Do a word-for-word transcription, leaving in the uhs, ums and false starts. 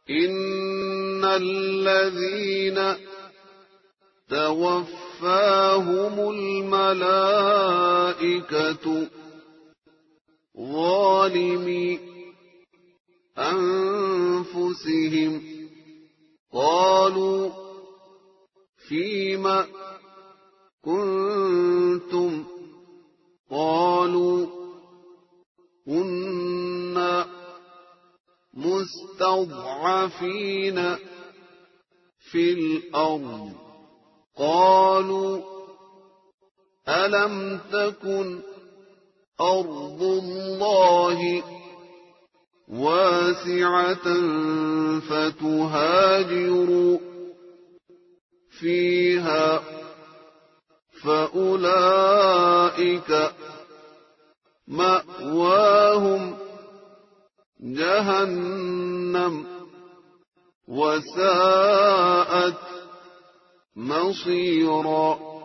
إن الذين توفاهم الملائكة ظالمي أنفسهم قالوا فيم كنتم قالوا كنا مستضعفين في الأرض قالوا ألم تكن أرض الله واسعة فتهاجروا فيها فأولئك مأواهم جهنم وساءت مصيرا.